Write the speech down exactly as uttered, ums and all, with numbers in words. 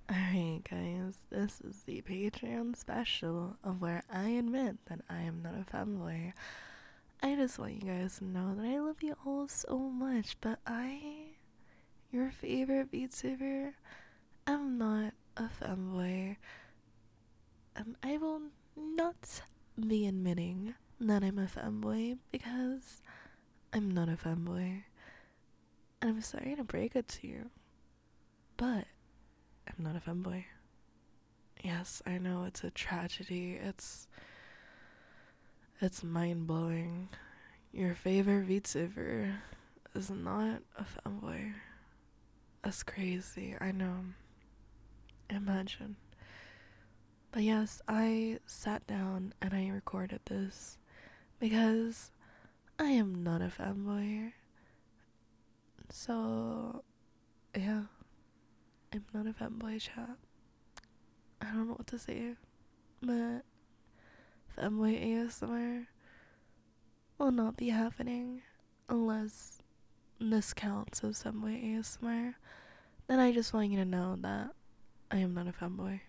Alright, guys, this is the Patreon special of where I admit that I am not a fanboy. I just want you guys to know that I love you all so much, but I, your favorite VTuber, am not a fanboy. And I will not be admitting that I'm a fanboy because I'm not a fanboy. And I'm sorry to break it to you, but I'm not a fanboy. Yes, I know it's a tragedy. It's it's mind-blowing. Your favorite VTuber is not a fanboy. That's crazy. I know. Imagine. But yes, I sat down and I recorded this because I am not a fanboy. So, yeah, I'm not a fanboy, chat. I don't know what to say, but fanboy A S M R will not be happening unless this counts as fanboy A S M R. Then I just want you to know that I am not a fanboy.